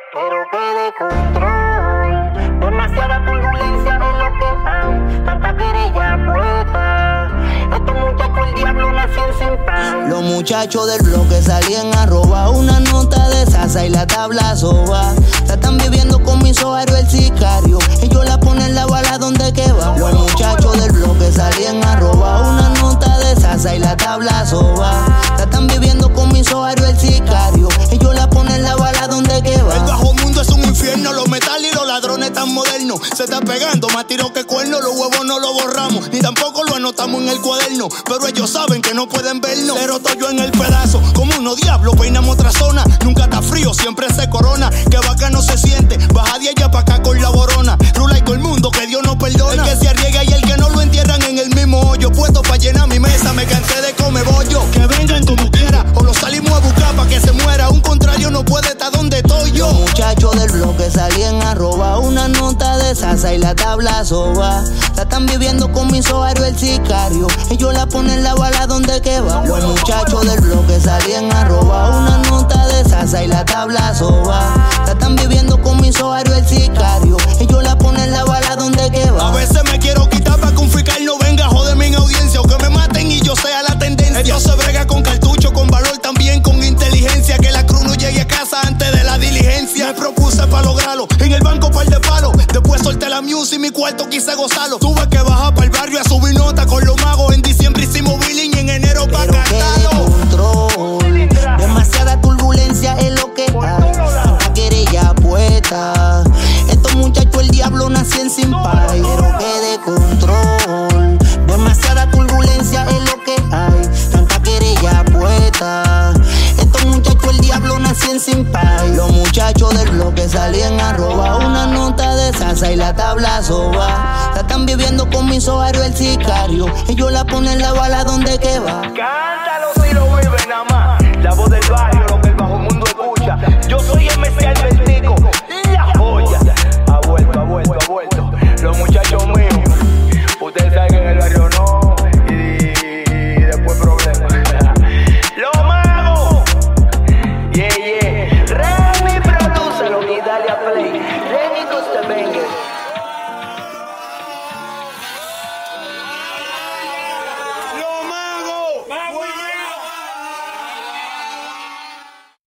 pero que de control. Demasiada turbulencia en lo que hay, tanta querella puesta. Estos muchachos el diablo nacen sin pan. Los muchachos del bloque salían a robar una nota de salsa y la tabla soba. Se están viviendo con mi soario el sicario. Ellos la ponen la bala donde que va. Los muchachos del bloque salían a robar una nota de salsa y la tabla soba. Se están viviendo con mi soario el sicario. Ellos la ponen la bala donde que va. El bajo mundo es un infierno, los metales y los ladrones tan modernos. Se está pegando más tiro que cuerno, los huevos no los borramos, ni tampoco lo anotamos en el cuaderno. Pero ellos saben que no pueden vernos. Pero estoy yo en el pedazo, como unos diablos, peinamos otra zona. Nunca está frío, siempre se corona. Que bacano se siente, baja de allá pa' acá con la borona. Rula y todo el mundo, que Dios no perdona. El que se arriesga y el que no lo entierran en el mismo hoyo. Puesto pa' llenar mi mesa, me cansé de comer bollo. Que vengan como quiera, o lo salimos a buscar pa' que se muera. Un contrario no puede estar donde estoy yo. Los muchachos del bloque salían a robar una nota de salsa y la tabla soba. Se están viviendo con mi soario el sicario. Ellos la ponen la bala donde que va. Los muchachos del bloque salían a robar una nota de salsa y la tabla soba. Se están viviendo con mi soario el sicario. Ellos la ponen la bala donde que va. A veces me quiero quitar pa' que un fiscal no venga a joderme en audiencia, o que me maten y yo sea la tendencia. Esto se brega con cartucho, con valor, también con inteligencia. Que la cruz no llegue a casa antes de la diligencia. Me propuse pa' lograrlo, en el banco par de palos. Después solté la music y mi cuarto quise gozarlo. Tuve que bajar pa' el barrio a subir nota con los magos. En diciembre hicimos billing y en enero pa' cantarlo. Control, demasiada turbulencia es lo que hay, tanta querella puesta. Estos muchachos el diablo nacen sin paz. Pero que de control, demasiada turbulencia es lo que hay, tanta querella puesta. Estos muchachos el diablo nacen sin paz. Los muchachos del bloque salían a robar una nota de salsa y la tabla soba. Se están viviendo con mi soario el sicario. Ellos la ponen la bala donde que va. Cántalo si lo vive nada más. La voz del barrio, lo que el bajo mundo escucha. Yo soy MC Albertico, la joya. Ha vuelto. Los muchachos míos, ustedes saben que en el barrio no. Y después problemas. Los magos, yeah. Remy, prodúcelo y dale a play. Remy Costa Banger.